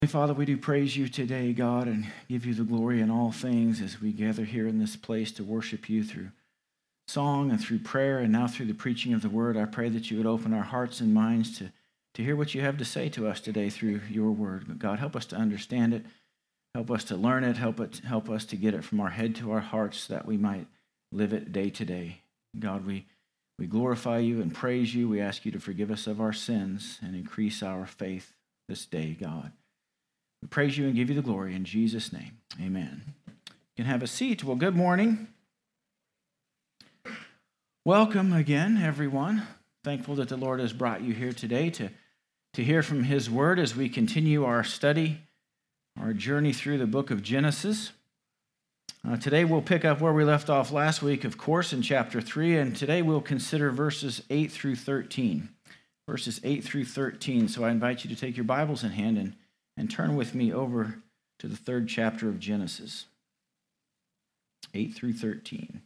Father, we do praise you today, God, and give you the glory in all things as we gather here in this place to worship you through song and through prayer and now through the preaching of the word. I pray that you would open our hearts and minds to hear what you have to say to us today through your word. But God, help us to understand it. Help us to learn it. Help us to get it from our head to our hearts so that we might live it day to day. God, we glorify you and praise you. We ask you to forgive us of our sins and increase our faith this day, God. We praise you and give you the glory in Jesus' name. Amen. You can have a seat. Well, good morning. Welcome again, everyone. Thankful that the Lord has brought you here today to hear from his word as we continue our study, our journey through the book of Genesis. Today we'll pick up where we left off last week, of course, in chapter 3, and today we'll consider verses 8 through 13. Verses 8 through 13. So I invite you to take your Bibles in hand and turn with me over to the 3rd chapter of Genesis, 8 through 13.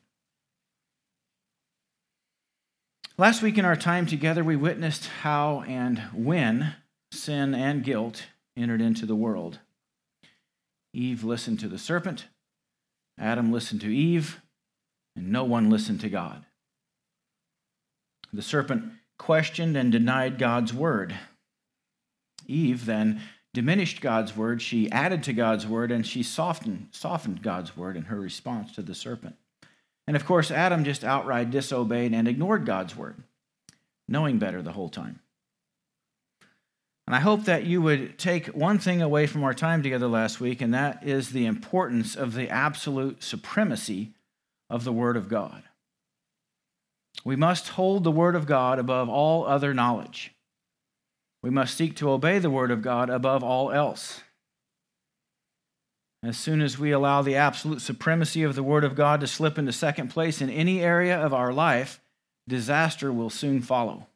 Last week in our time together, we witnessed how and when sin and guilt entered into the world. Eve listened to the serpent, Adam listened to Eve, and no one listened to God. The serpent questioned and denied God's word. Eve then diminished God's word, she added to God's word, and she softened God's word in her response to the serpent. And of course, Adam just outright disobeyed and ignored God's word, knowing better the whole time. And I hope that you would take one thing away from our time together last week, and that is the importance of the absolute supremacy of the Word of God. We must hold the Word of God above all other knowledge. We must seek to obey the Word of God above all else. As soon as we allow the absolute supremacy of the Word of God to slip into second place in any area of our life, disaster will soon follow.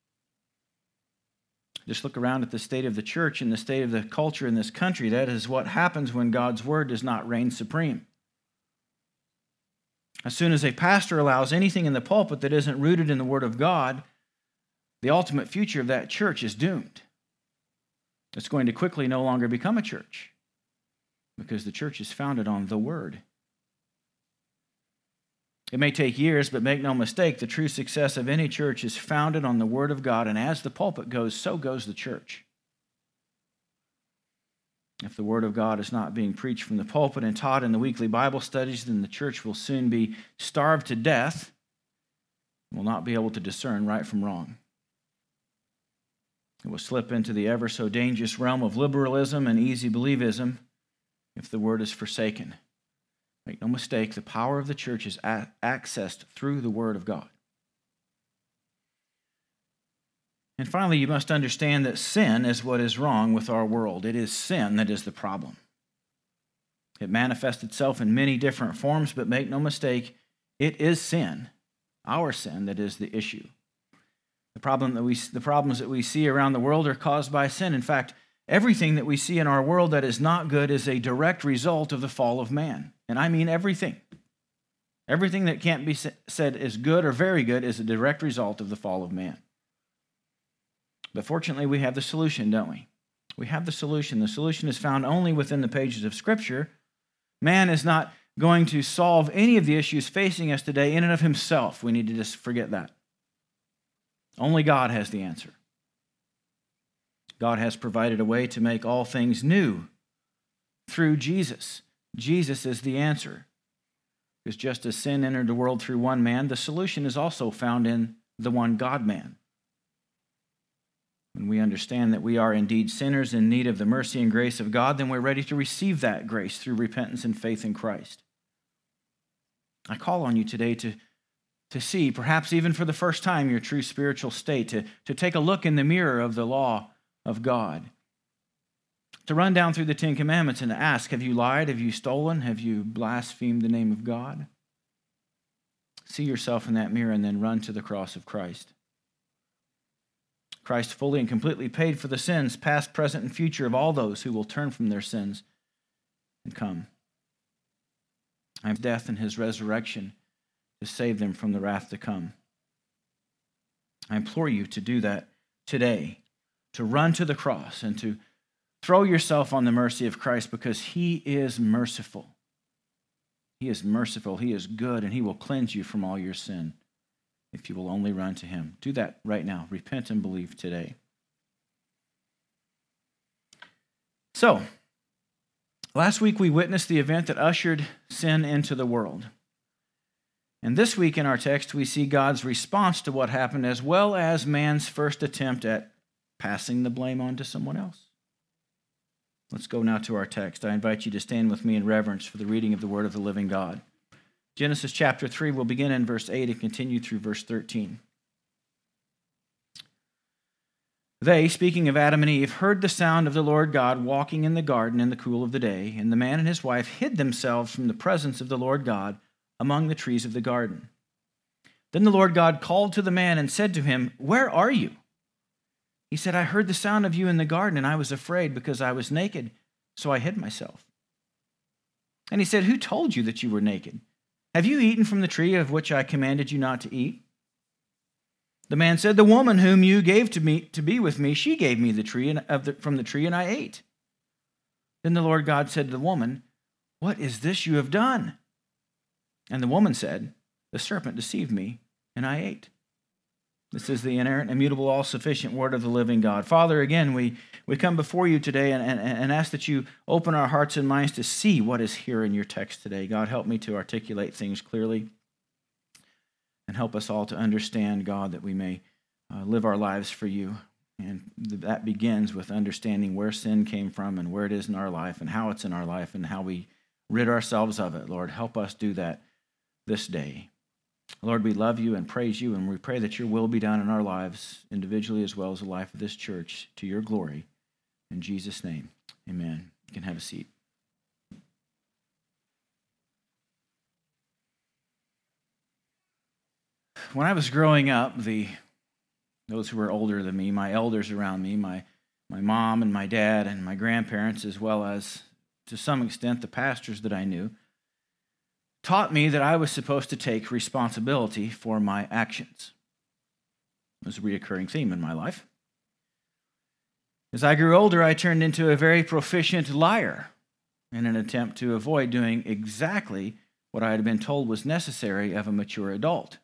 Just look around at the state of the church and the state of the culture in this country. That is what happens when God's Word does not reign supreme. As soon as a pastor allows anything in the pulpit that isn't rooted in the Word of God, the ultimate future of that church is doomed. It's going to quickly no longer become a church because the church is founded on the Word. It may take years, but make no mistake, the true success of any church is founded on the Word of God, and as the pulpit goes, so goes the church. If the Word of God is not being preached from the pulpit and taught in the weekly Bible studies, then the church will soon be starved to death and will not be able to discern right from wrong. It will slip into the ever so dangerous realm of liberalism and easy believism if the word is forsaken. Make no mistake, the power of the church is accessed through the Word of God. And finally, you must understand that sin is what is wrong with our world. It is sin that is the problem. It manifests itself in many different forms, but make no mistake, it is sin, our sin, that is the issue. The problems that we see around the world are caused by sin. In fact, everything that we see in our world that is not good is a direct result of the fall of man. And I mean everything. Everything that can't be said is good or very good is a direct result of the fall of man. But fortunately, we have the solution, don't we? We have the solution. The solution is found only within the pages of Scripture. Man is not going to solve any of the issues facing us today in and of himself. We need to just forget that. Only God has the answer. God has provided a way to make all things new through Jesus. Jesus is the answer. Because just as sin entered the world through one man, the solution is also found in the one God-man. When we understand that we are indeed sinners in need of the mercy and grace of God, then we're ready to receive that grace through repentance and faith in Christ. I call on you today to see, perhaps even for the first time, your true spiritual state, to take a look in the mirror of the law of God, to run down through the Ten Commandments and to ask, have you lied? Have you stolen? Have you blasphemed the name of God? See yourself in that mirror and then run to the cross of Christ. Christ fully and completely paid for the sins, past, present, and future, of all those who will turn from their sins and come. I have death and his resurrection to save them from the wrath to come. I implore you to do that today, to run to the cross and to Throw yourself on the mercy of Christ because he is merciful. He is merciful, he is good, and he will cleanse you from all your sin if you will only run to him. Do that right now. Repent and believe today. So, last week we witnessed the event that ushered sin into the world. And this week in our text, we see God's response to what happened as well as man's first attempt at passing the blame on to someone else. Let's go now to our text. I invite you to stand with me in reverence for the reading of the word of the living God. Genesis chapter 3, we'll begin in verse 8 and continue through verse 13. They, speaking of Adam and Eve, heard the sound of the Lord God walking in the garden in the cool of the day, and the man and his wife hid themselves from the presence of the Lord God among the trees of the garden. Then the Lord God called to the man and said to him, "Where are you?" He said, "I heard the sound of you in the garden, and I was afraid because I was naked, so I hid myself." And he said, "Who told you that you were naked? Have you eaten from the tree of which I commanded you not to eat?" The man said, "The woman whom you gave to me to be with me, she gave me the tree from the tree, and I ate." Then the Lord God said to the woman, "What is this you have done?" And the woman said, "The serpent deceived me, and I ate." This is the inerrant, immutable, all-sufficient word of the living God. Father, again, we come before you today and ask that you open our hearts and minds to see what is here in your text today. God, help me to articulate things clearly and help us all to understand, God, that we may live our lives for you. And that begins with understanding where sin came from and where it is in our life and how it's in our life and how we rid ourselves of it. Lord, help us do that this day. Lord, we love you and praise you, and we pray that your will be done in our lives, individually as well as the life of this church, to your glory. In Jesus' name, amen. You can have a seat. When I was growing up, those who were older than me, my elders around me, my mom and my dad and my grandparents, as well as, to some extent, the pastors that I knew, taught me that I was supposed to take responsibility for my actions. It was a recurring theme in my life. As I grew older, I turned into a very proficient liar in an attempt to avoid doing exactly what I had been told was necessary of a mature adult.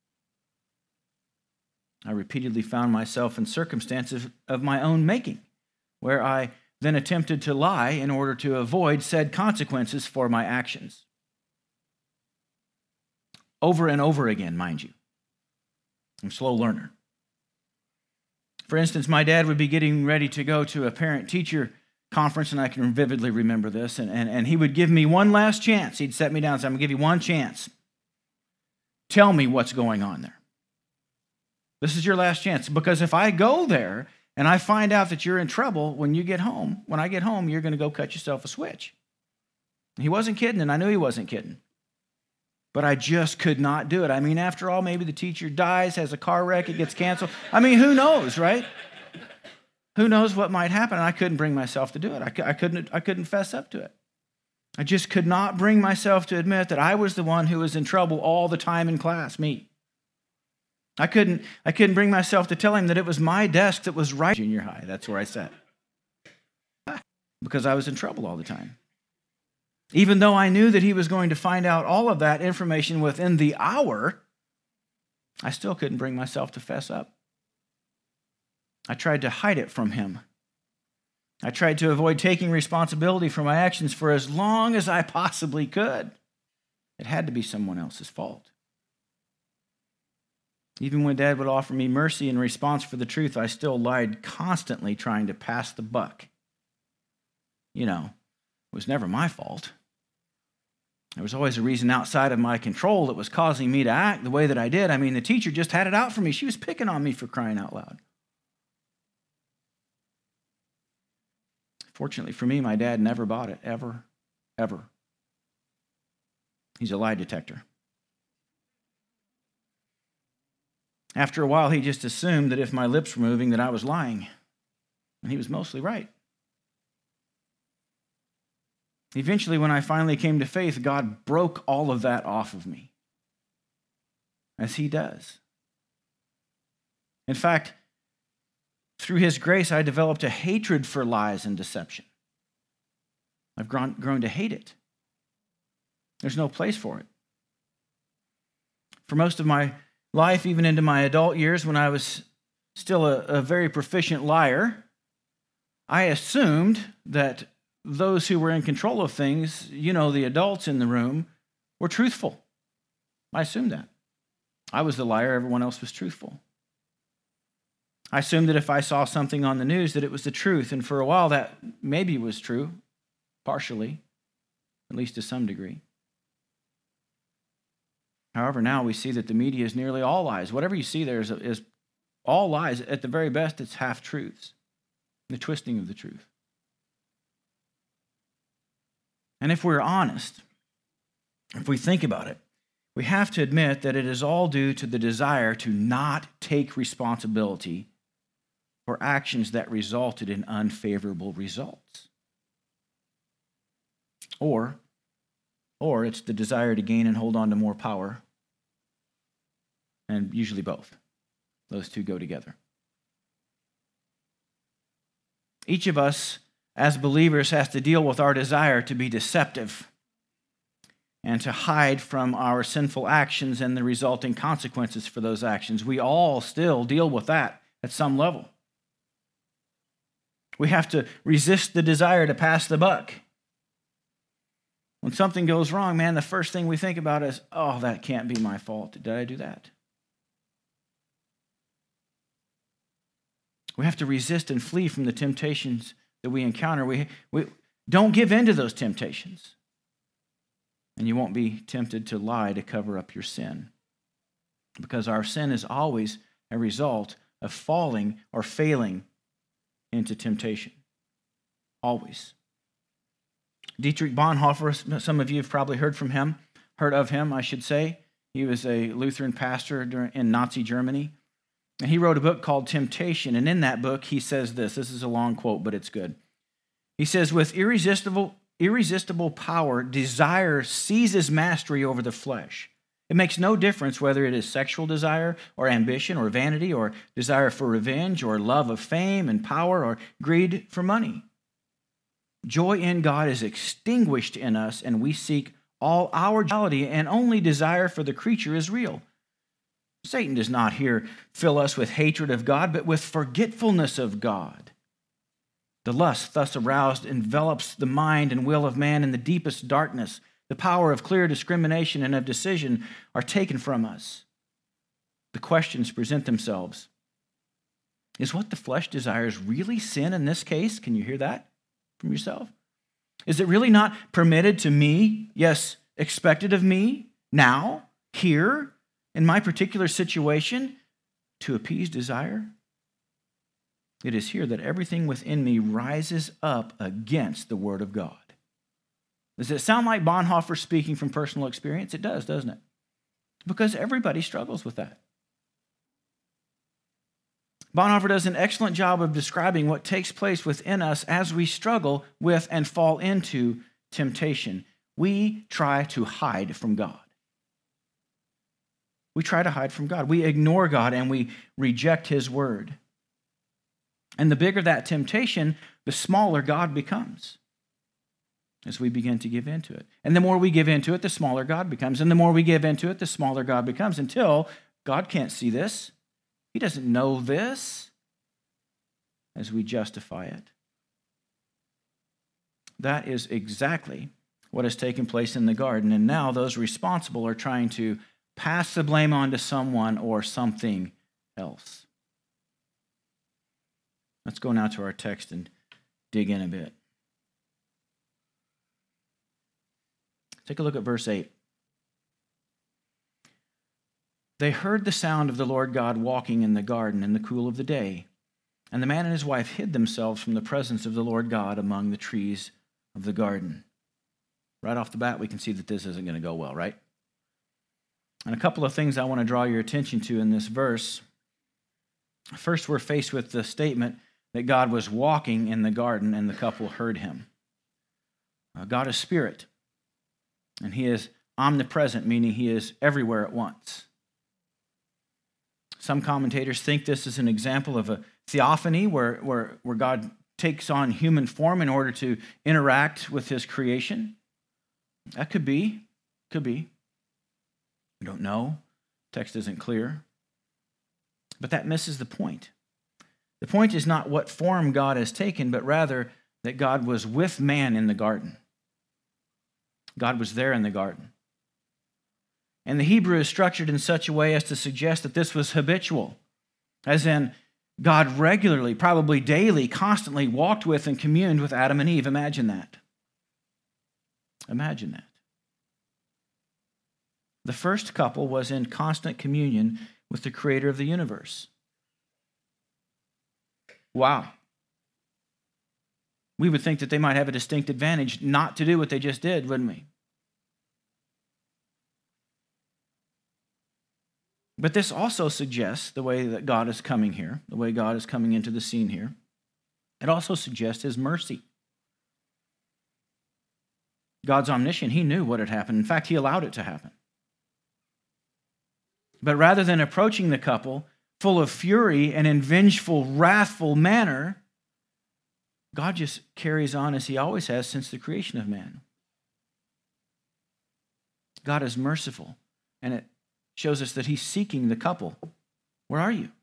I repeatedly found myself in circumstances of my own making, where I then attempted to lie in order to avoid said consequences for my actions. Over and over again, mind you. I'm a slow learner. For instance, my dad would be getting ready to go to a parent-teacher conference, and I can vividly remember this, and he would give me one last chance. He'd set me down and say, "I'm going to give you one chance. Tell me what's going on there. This is your last chance, because if I go there and I find out that you're in trouble when I get home, you're going to go cut yourself a switch." He wasn't kidding, and I knew he wasn't kidding. But I just could not do it. I mean, after all, maybe the teacher dies, has a car wreck, it gets canceled. I mean, who knows, right? Who knows what might happen? And I couldn't bring myself to do it. I couldn't fess up to it. I just could not bring myself to admit that I was the one who was in trouble all the time in class, me. I couldn't bring myself to tell him that it was my desk that was right. Junior high, that's where I sat. Because I was in trouble all the time. Even though I knew that he was going to find out all of that information within the hour, I still couldn't bring myself to fess up. I tried to hide it from him. I tried to avoid taking responsibility for my actions for as long as I possibly could. It had to be someone else's fault. Even when Dad would offer me mercy in response for the truth, I still lied constantly, trying to pass the buck. It was never my fault. There was always a reason outside of my control that was causing me to act the way that I did. I mean, the teacher just had it out for me. She was picking on me for crying out loud. Fortunately for me, my dad never bought it, ever. He's a lie detector. After a while, he just assumed that if my lips were moving, that I was lying. And he was mostly right. Eventually, when I finally came to faith, God broke all of that off of me, as he does. In fact, through his grace, I developed a hatred for lies and deception. I've grown to hate it. There's no place for it. For most of my life, even into my adult years, when I was still a very proficient liar, I assumed that those who were in control of things, the adults in the room, were truthful. I assumed that. I was the liar, everyone else was truthful. I assumed that if I saw something on the news that it was the truth, and for a while that maybe was true, partially, at least to some degree. However, now we see that the media is nearly all lies. Whatever you see there is all lies. At the very best, it's half-truths, the twisting of the truth. And if we're honest, if we think about it, we have to admit that it is all due to the desire to not take responsibility for actions that resulted in unfavorable results. Or it's the desire to gain and hold on to more power, and usually both. Those two go together. Each of us, as believers, has to deal with our desire to be deceptive and to hide from our sinful actions and the resulting consequences for those actions. We all still deal with that at some level. We have to resist the desire to pass the buck. When something goes wrong, man, the first thing we think about is, oh, that can't be my fault. Did I do that? We have to resist and flee from the temptations that we encounter. We don't give in to those temptations. And you won't be tempted to lie to cover up your sin. Because our sin is always a result of falling or failing into temptation. Always. Dietrich Bonhoeffer, some of you have probably heard of him, I should say. He was a Lutheran pastor in Nazi Germany. And he wrote a book called Temptation. And in that book, he says this. This is a long quote, but it's good. He says, with irresistible power, desire seizes mastery over the flesh. It makes no difference whether it is sexual desire or ambition or vanity or desire for revenge or love of fame and power or greed for money. Joy in God is extinguished in us, and we seek all our reality, and only desire for the creature is real. Satan does not here fill us with hatred of God, but with forgetfulness of God. The lust thus aroused envelops the mind and will of man in the deepest darkness. The power of clear discrimination and of decision are taken from us. The questions present themselves. Is what the flesh desires really sin in this case? Can you hear that from yourself? Is it really not permitted to me, yes, expected of me, now, here, in my particular situation, to appease desire? It is here that everything within me rises up against the Word of God. Does it sound like Bonhoeffer speaking from personal experience? It does, doesn't it? Because everybody struggles with that. Bonhoeffer does an excellent job of describing what takes place within us as we struggle with and fall into temptation. We try to hide from God. We try to hide from God. We ignore God and we reject His word. And the bigger that temptation, the smaller God becomes as we begin to give into it. And the more we give into it, the smaller God becomes. And the more we give into it, the smaller God becomes, until God can't see this. He doesn't know this, as we justify it. That is exactly what has taken place in the garden. And now those responsible are trying to pass the blame on to someone or something else. Let's go now to our text and dig in a bit. Take a look at verse 8. They heard the sound of the Lord God walking in the garden in the cool of the day, and the man and his wife hid themselves from the presence of the Lord God among the trees of the garden. Right off the bat, we can see that this isn't going to go well, right? And a couple of things I want to draw your attention to in this verse. First, we're faced with the statement that God was walking in the garden and the couple heard him. God is spirit, and he is omnipresent, meaning he is everywhere at once. Some commentators think this is an example of a theophany, where God takes on human form in order to interact with his creation? That could be. Could be. We don't know. Text isn't clear. But that misses the point. The point is not what form God has taken, but rather that God was with man in the garden. God was there in the garden. And the Hebrew is structured in such a way as to suggest that this was habitual, as in God regularly, probably daily, constantly walked with and communed with Adam and Eve. Imagine that. Imagine that. The first couple was in constant communion with the creator of the universe. Wow. We would think that they might have a distinct advantage not to do what they just did, wouldn't we? But this also suggests the way that God is coming here, the way God is coming into the scene here. It also suggests his mercy. God's omniscient. He knew what had happened. In fact, he allowed it to happen. But rather than approaching the couple full of fury and in vengeful, wrathful manner, God just carries on as he always has since the creation of man. God is merciful, and it shows us that he's seeking the couple. Where are you?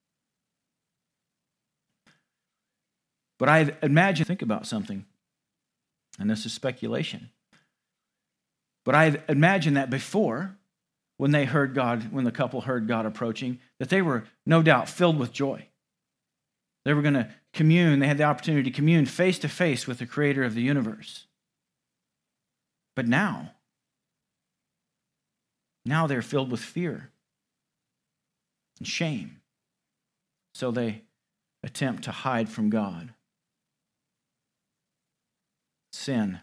But I imagine, think about something, and this is speculation. But I imagine that before, when they heard God, when the couple heard God approaching, that they were no doubt filled with joy. They were going to commune, they had the opportunity to commune face to face with the creator of the universe. But now they're filled with fear and shame. So they attempt to hide from God. Sin,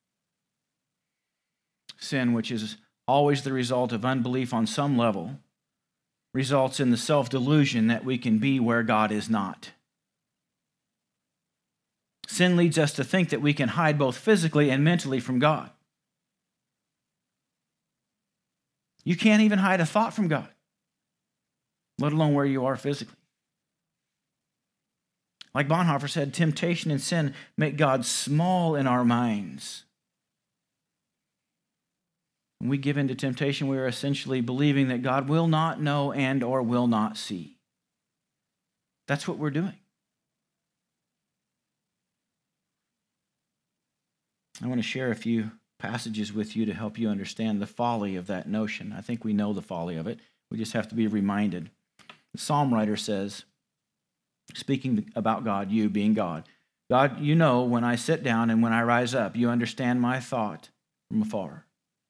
which is always the result of unbelief on some level, results in the self-delusion that we can be where God is not. Sin leads us to think that we can hide both physically and mentally from God. You can't even hide a thought from God, let alone where you are physically. Like Bonhoeffer said, temptation and sin make God small in our minds. When we give in to temptation, we are essentially believing that God will not know and or will not see. That's what we're doing. I want to share a few passages with you to help you understand the folly of that notion. I think we know the folly of it. We just have to be reminded. The psalm writer says, speaking about God, you being God, God, you know when I sit down and when I rise up, you understand my thought from afar.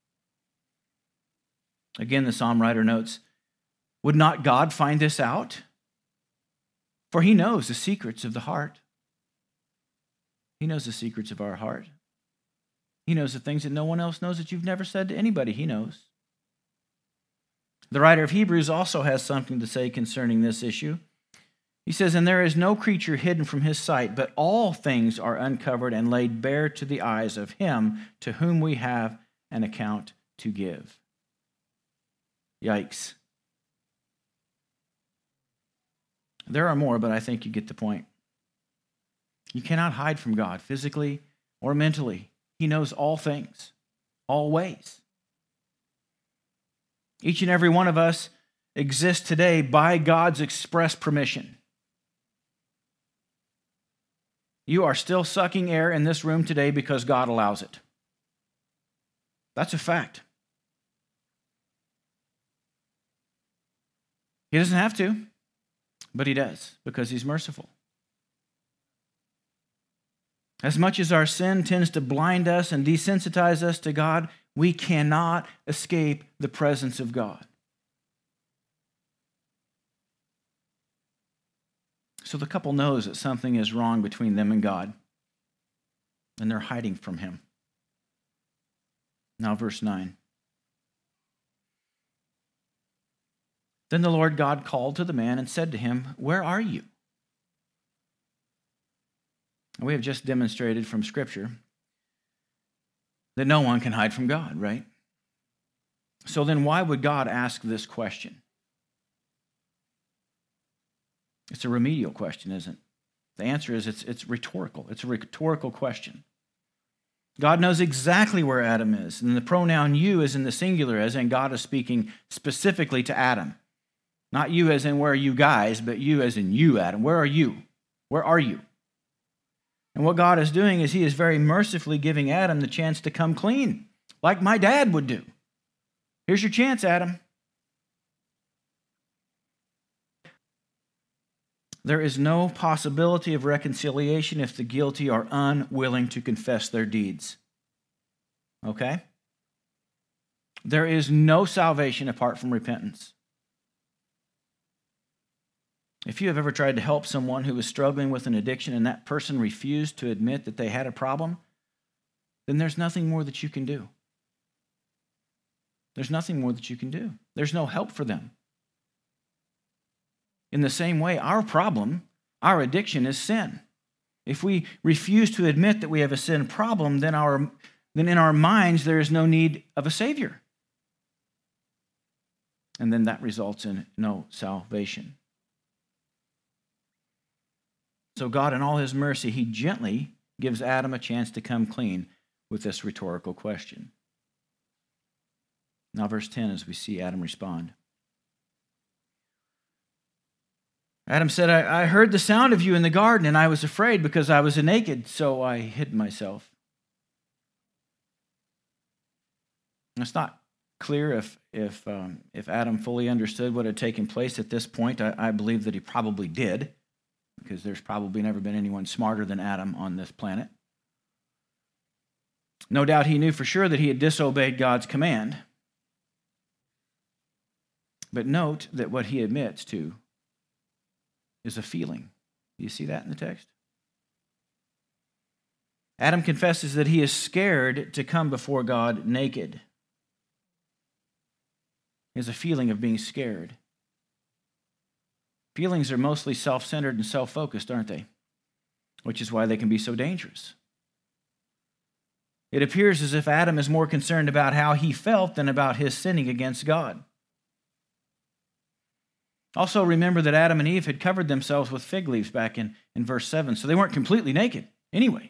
Again, the psalm writer notes, would not God find this out? For he knows the secrets of the heart. He knows the secrets of our heart. He knows the things that no one else knows that you've never said to anybody. He knows. The writer of Hebrews also has something to say concerning this issue. He says, and there is no creature hidden from his sight, but all things are uncovered and laid bare to the eyes of him to whom we have an account to give. Yikes. There are more, but I think you get the point. You cannot hide from God physically or mentally. He knows all things, all ways. Each and every one of us exists today by God's express permission. You are still sucking air in this room today because God allows it. That's a fact. He doesn't have to, but he does because he's merciful. As much as our sin tends to blind us and desensitize us to God, we cannot escape the presence of God. So the couple knows that something is wrong between them and God, and they're hiding from him. Now, verse 9. Then the Lord God called to the man and said to him, where are you? We have just demonstrated from Scripture that no one can hide from God, right? So then why would God ask this question? It's a remedial question, isn't it? The answer is it's rhetorical. It's a rhetorical question. God knows exactly where Adam is, and the pronoun you is in the singular, as in God is speaking specifically to Adam. Not you as in where are you guys, but you as in you, Adam. Where are you? Where are you? And what God is doing is he is very mercifully giving Adam the chance to come clean, like my dad would do. Here's your chance, Adam. There is no possibility of reconciliation if the guilty are unwilling to confess their deeds. Okay? There is no salvation apart from repentance. If you have ever tried to help someone who is struggling with an addiction and that person refused to admit that they had a problem, then there's nothing more that you can do. There's nothing more that you can do. There's no help for them. In the same way, our problem, our addiction is sin. If we refuse to admit that we have a sin problem, then in our minds there is no need of a Savior. And then that results in no salvation. So God, in all his mercy, he gently gives Adam a chance to come clean with this rhetorical question. Now, verse 10, as we see Adam respond. Adam said, I heard the sound of you in the garden, and I was afraid because I was naked, so I hid myself. It's not clear if Adam fully understood what had taken place at this point. I believe that he probably did, because there's probably never been anyone smarter than Adam on this planet. No doubt he knew for sure that he had disobeyed God's command. But note that what he admits to is a feeling. Do you see that in the text? Adam confesses that he is scared to come before God naked. He has a feeling of being scared. Feelings are mostly self-centered and self-focused, aren't they? Which is why they can be so dangerous. It appears as if Adam is more concerned about how he felt than about his sinning against God. Also, remember that Adam and Eve had covered themselves with fig leaves back in verse 7, so they weren't completely naked anyway.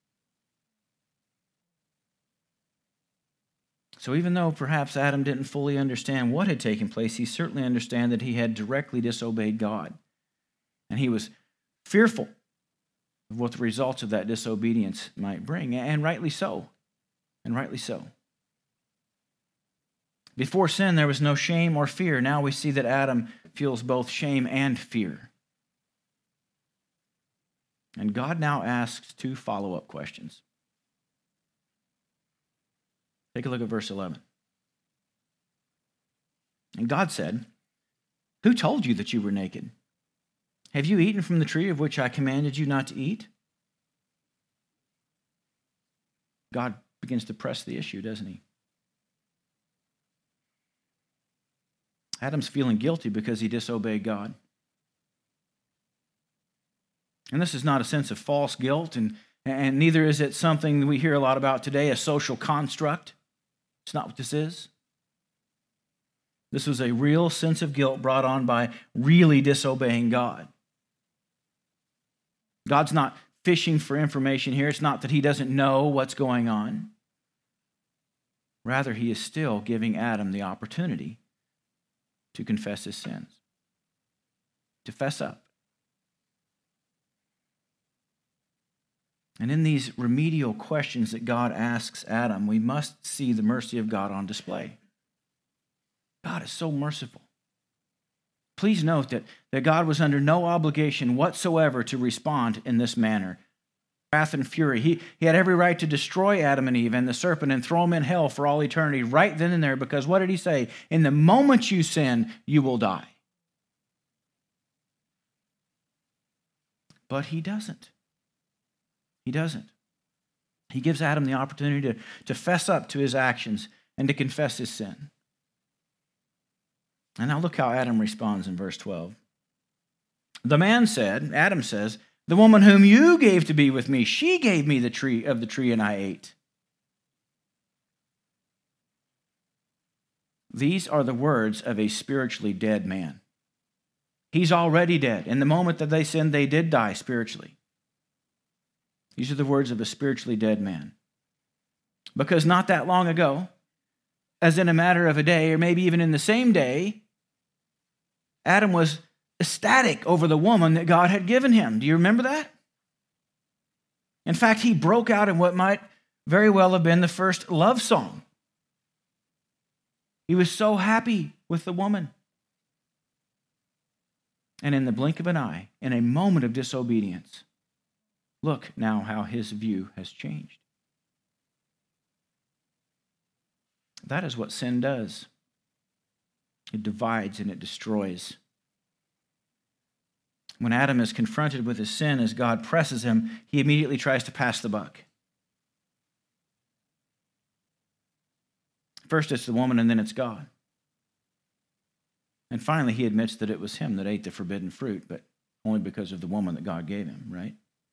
So even though perhaps Adam didn't fully understand what had taken place, he certainly understood that he had directly disobeyed God. And he was fearful of what the results of that disobedience might bring, and rightly so. And rightly so. Before sin, there was no shame or fear. Now we see that Adam feels both shame and fear. And God now asks two follow-up questions. Take a look at verse 11. And God said, "Who told you that you were naked? Have you eaten from the tree of which I commanded you not to eat?" God begins to press the issue, doesn't he? Adam's feeling guilty because he disobeyed God. And this is not a sense of false guilt, and neither is it something we hear a lot about today, a social construct. It's not what this is. This was a real sense of guilt brought on by really disobeying God. God's not fishing for information here. It's not that he doesn't know what's going on. Rather, he is still giving Adam the opportunity to confess his sins, to fess up. And in these remedial questions that God asks Adam, we must see the mercy of God on display. God is so merciful. Please note that God was under no obligation whatsoever to respond in this manner. Wrath and fury. He had every right to destroy Adam and Eve and the serpent and throw them in hell for all eternity right then and there, because what did he say? In the moment you sin, you will die. But he doesn't. He doesn't. He gives Adam the opportunity to fess up to his actions and to confess his sin. And now look how Adam responds in verse 12. The man said, Adam says, "The woman whom you gave to be with me, she gave me the tree and I ate." These are the words of a spiritually dead man. He's already dead. In the moment that they sinned, they did die spiritually. These are the words of a spiritually dead man. Because not that long ago, as in a matter of a day, or maybe even in the same day, Adam was ecstatic over the woman that God had given him. Do you remember that? In fact, he broke out in what might very well have been the first love song. He was so happy with the woman. And in the blink of an eye, in a moment of disobedience, look now how his view has changed. That is what sin does. It divides and it destroys. When Adam is confronted with his sin as God presses him, he immediately tries to pass the buck. First it's the woman and then it's God. And finally he admits that it was him that ate the forbidden fruit, but only because of the woman that God gave him, right?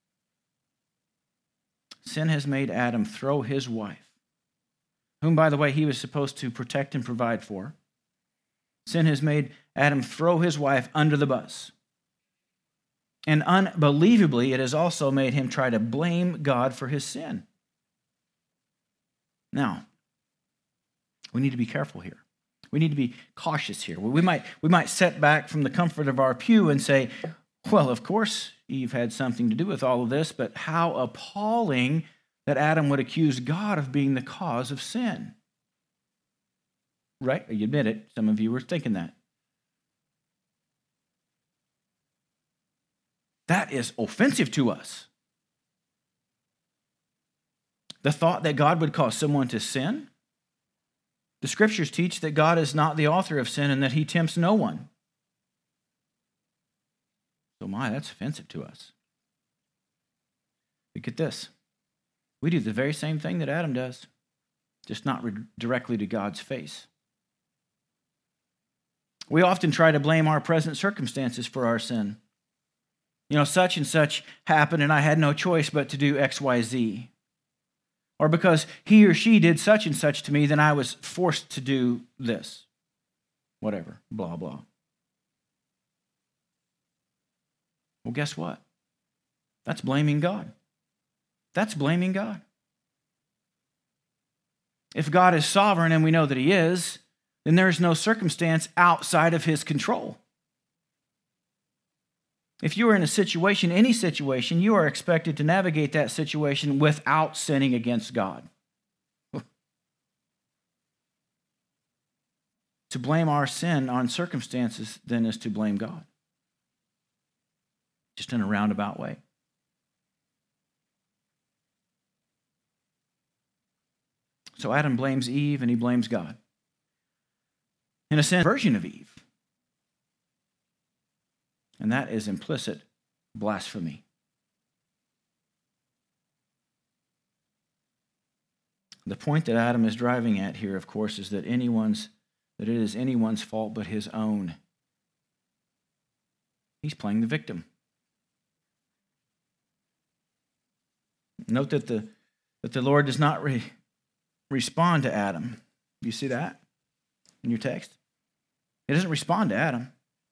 Sin has made Adam throw his wife, whom, by the way, he was supposed to protect and provide for. Sin has made Adam throw his wife under the bus. And unbelievably, it has also made him try to blame God for his sin. Now, we need to be careful here. We need to be cautious here. We might set back from the comfort of our pew and say, well, of course, Eve had something to do with all of this, but how appalling that Adam would accuse God of being the cause of sin. Right? You admit it. Some of you were thinking that. That is offensive to us. The thought that God would cause someone to sin. The scriptures teach that God is not the author of sin and that he tempts no one. So that's offensive to us. Look at this. We do the very same thing that Adam does, just not directly to God's face. We often try to blame our present circumstances for our sin. You know, such and such happened and I had no choice but to do X, Y, Z. Or because he or she did such and such to me, then I was forced to do this. Whatever, blah, blah. Well, guess what? That's blaming God. That's blaming God. If God is sovereign, and we know that he is, then there is no circumstance outside of his control. If you are in a situation, any situation, you are expected to navigate that situation without sinning against God. To blame our sin on circumstances, then, is to blame God. Just in a roundabout way. So Adam blames Eve and he blames God. In a sense, a version of Eve. And that is implicit blasphemy. The point that Adam is driving at here, of course, is that it is anyone's fault but his own. He's playing the victim. Note that the Lord does not respond to Adam. Do you see that in your text? It doesn't respond to Adam.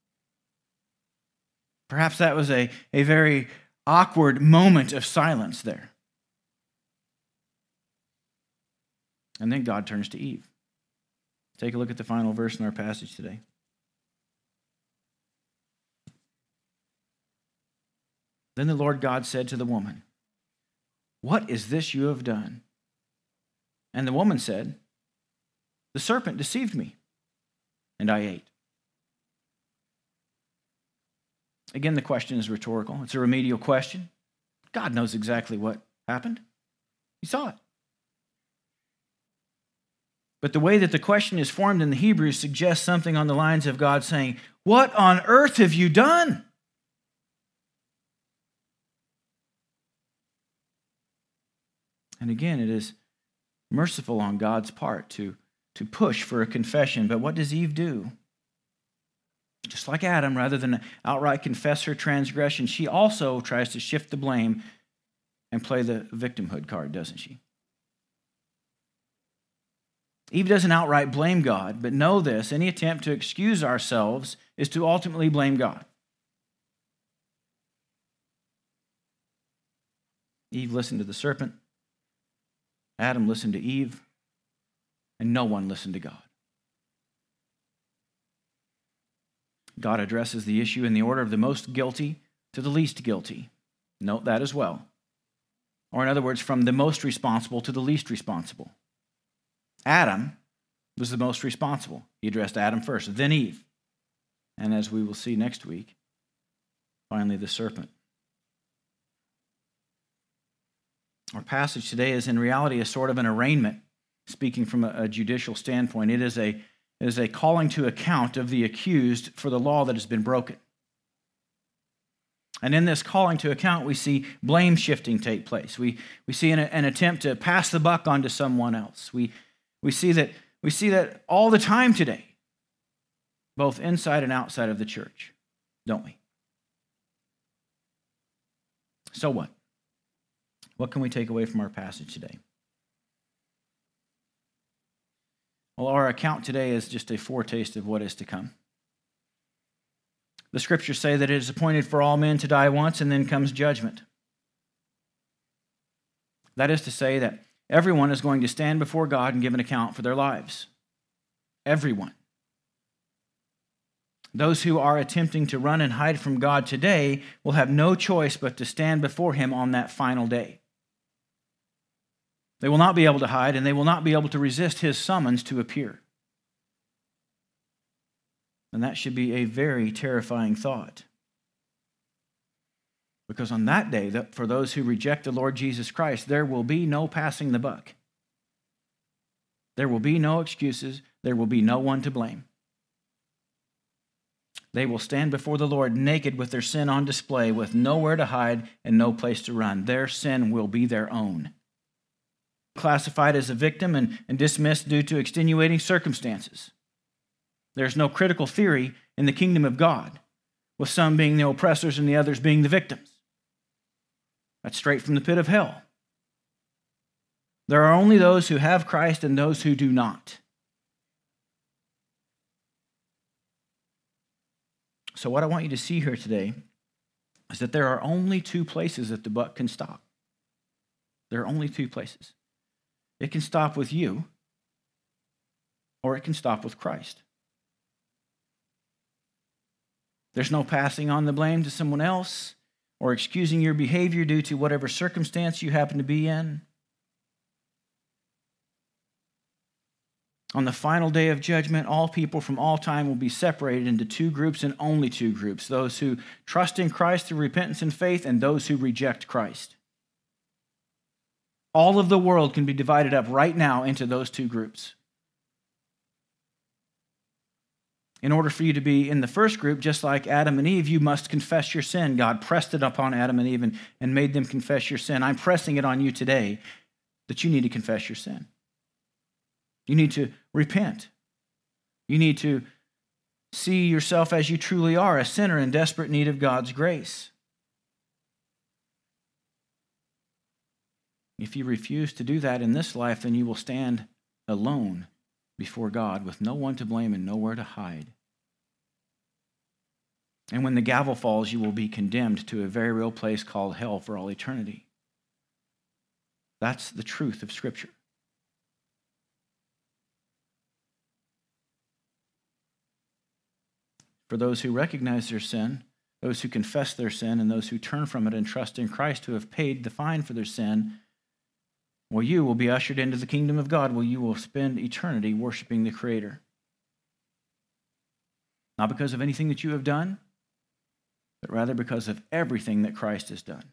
Perhaps that was a very awkward moment of silence there. And then God turns to Eve. Take a look at the final verse in our passage today. Then the Lord God said to the woman, "What is this you have done?" And the woman said, "The serpent deceived me, and I ate." Again, the question is rhetorical. It's a remedial question. God knows exactly what happened. He saw it. But the way that the question is formed in the Hebrew suggests something on the lines of God saying, "What on earth have you done?" And again, it is merciful on God's part to push for a confession. But what does Eve do? Just like Adam, rather than outright confess her transgression, she also tries to shift the blame and play the victimhood card, doesn't she? Eve doesn't outright blame God, but know this: any attempt to excuse ourselves is to ultimately blame God. Eve listened to the serpent. Adam listened to Eve. And no one listened to God. God addresses the issue in the order of the most guilty to the least guilty. Note that as well. Or in other words, from the most responsible to the least responsible. Adam was the most responsible. He addressed Adam first, then Eve. And as we will see next week, finally the serpent. Our passage today is in reality a sort of an arraignment, speaking from a judicial standpoint. It is a calling to account of the accused for the law that has been broken. And in this calling to account, we see blame shifting take place. We see an attempt to pass the buck onto someone else. We see that all the time today, both inside and outside of the church, don't we? So what? What can we take away from our passage today? Well, our account today is just a foretaste of what is to come. The scriptures say that it is appointed for all men to die once, and then comes judgment. That is to say that everyone is going to stand before God and give an account for their lives. Everyone. Those who are attempting to run and hide from God today will have no choice but to stand before Him on that final day. They will not be able to hide, and they will not be able to resist His summons to appear. And that should be a very terrifying thought. Because on that day, for those who reject the Lord Jesus Christ, there will be no passing the buck. There will be no excuses. There will be no one to blame. They will stand before the Lord naked with their sin on display, with nowhere to hide and no place to run. Their sin will be their own. Classified as a victim and dismissed due to extenuating circumstances. There's no critical theory in the kingdom of God, with some being the oppressors and the others being the victims. That's straight from the pit of hell. There are only those who have Christ and those who do not. So what I want you to see here today is that there are only two places that the buck can stop. There are only two places. It can stop with you, or it can stop with Christ. There's no passing on the blame to someone else or excusing your behavior due to whatever circumstance you happen to be in. On the final day of judgment, all people from all time will be separated into two groups and only two groups: those who trust in Christ through repentance and faith, and those who reject Christ. All of the world can be divided up right now into those two groups. In order for you to be in the first group, just like Adam and Eve, you must confess your sin. God pressed it upon Adam and Eve and made them confess your sin. I'm pressing it on you today that you need to confess your sin. You need to repent. You need to see yourself as you truly are, a sinner in desperate need of God's grace. If you refuse to do that in this life, then you will stand alone before God with no one to blame and nowhere to hide. And when the gavel falls, you will be condemned to a very real place called hell for all eternity. That's the truth of Scripture. For those who recognize their sin, those who confess their sin, and those who turn from it and trust in Christ, who have paid the fine for their sin, well, you will be ushered into the kingdom of God, where you will spend eternity worshiping the Creator. Not because of anything that you have done, but rather because of everything that Christ has done.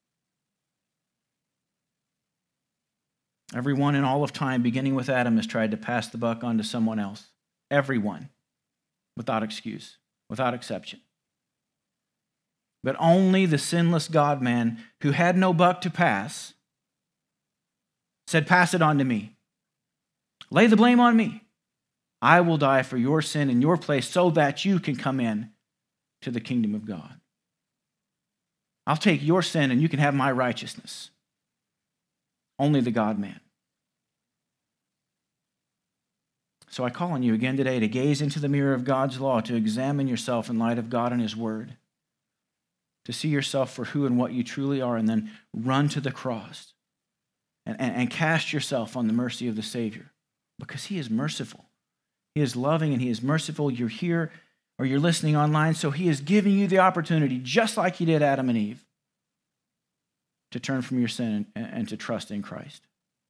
Everyone in all of time, beginning with Adam, has tried to pass the buck on to someone else. Everyone, without excuse, without exception. But only the sinless God-man, who had no buck to pass, said, "Pass it on to me. Lay the blame on me. I will die for your sin in your place so that you can come in to the kingdom of God. I'll take your sin and you can have my righteousness." Only the God-man. So I call on you again today to gaze into the mirror of God's law, to examine yourself in light of God and His Word. to see yourself for who and what you truly are, and then run to the cross and cast yourself on the mercy of the Savior, because he is merciful. He is loving and he is merciful. You're here or you're listening online, so he is giving you the opportunity, just like he did Adam and Eve, to turn from your sin and to trust in Christ.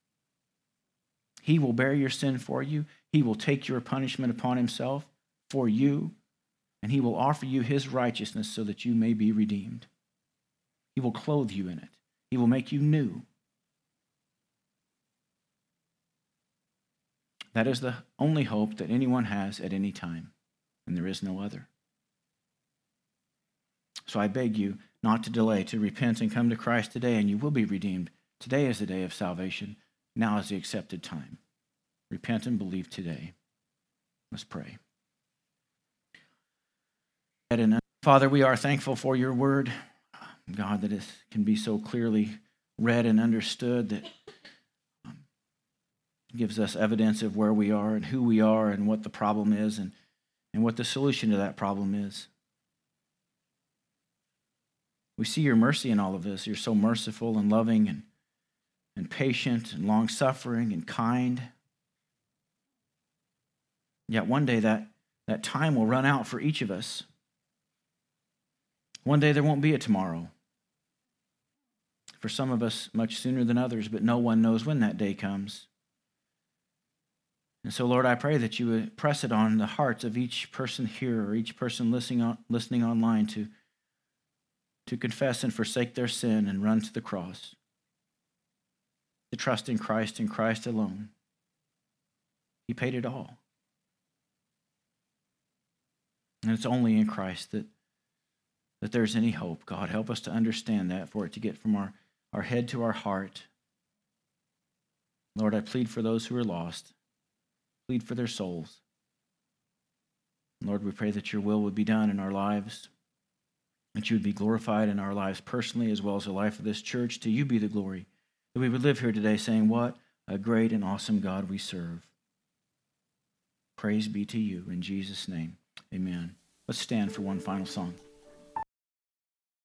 He will bear your sin for you. He will take your punishment upon himself for you, and he will offer you his righteousness so that you may be redeemed. He will clothe you in it. He will make you new. That is the only hope that anyone has at any time, and there is no other. So I beg you not to delay, to repent and come to Christ today, and you will be redeemed. Today is the day of salvation. Now is the accepted time. Repent and believe today. Let's pray. Father, we are thankful for your word, God, that it can be so clearly read and understood, that gives us evidence of where we are and who we are and what the problem is and what the solution to that problem is. We see your mercy in all of this. You're so merciful and loving and patient and long-suffering and kind. Yet one day that time will run out for each of us. One day there won't be a tomorrow. For some of us, much sooner than others, but no one knows when that day comes. And so, Lord, I pray that you would press it on the hearts of each person here or each person listening online to confess and forsake their sin and run to the cross, to trust in Christ and Christ alone. He paid it all. And it's only in Christ that there's any hope. God, help us to understand that, for it to get from our head to our heart. Lord, I plead for those who are lost. Plead for their souls. Lord, we pray that your will would be done in our lives, that you would be glorified in our lives personally as well as the life of this church. To you be the glory. That we would live here today saying, what a great and awesome God we serve. Praise be to you in Jesus' name. Amen. Let's stand for one final song.